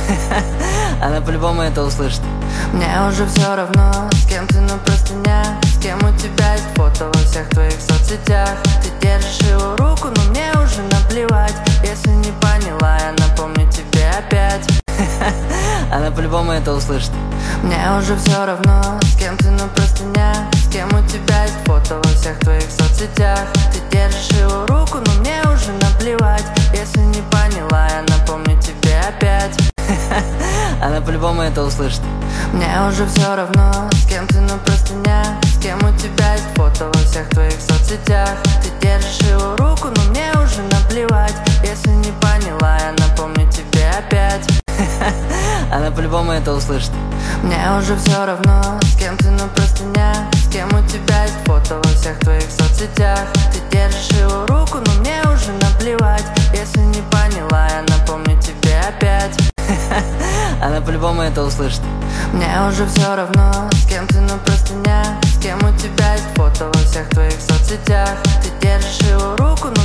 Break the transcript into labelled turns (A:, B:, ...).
A: Она по-любому это услышит.
B: Мне уже все равно, с кем ты на простынях, с кем у тебя есть фото во всех твоих соцсетях. Ты держишь его руку, но мне уже наплевать. Если не поняла, я напомню тебе опять.
A: Она по-любому это услышит.
B: Мне уже все равно, с кем ты на простынях, с кем у тебя есть фото во всех твоих соцсетях. Ты держишь его руку, но мне уже наплевать. Если не поняла, я напомню тебе опять.
A: Она по-любому это услышит.
B: Мне уже все равно, с кем ты на простынях, с кем у тебя есть фото во всех твоих соцсетях. Ты держишь его руку, но мне уже наплевать. Если не поняла, я напомню тебе опять.
A: Она по-любому это услышит.
B: Мне уже все равно, с кем ты на простынях, с кем у тебя есть фото во всех твоих соцсетях. Ты держишь его руку, но мне уже наплевать. Если не поняла, я напомню тебе опять.
A: Она по-любому это услышит.
B: Мне уже все равно, с кем ты на простынях, с кем у тебя есть фото во всех твоих соцсетях. Ты держишь его руку, но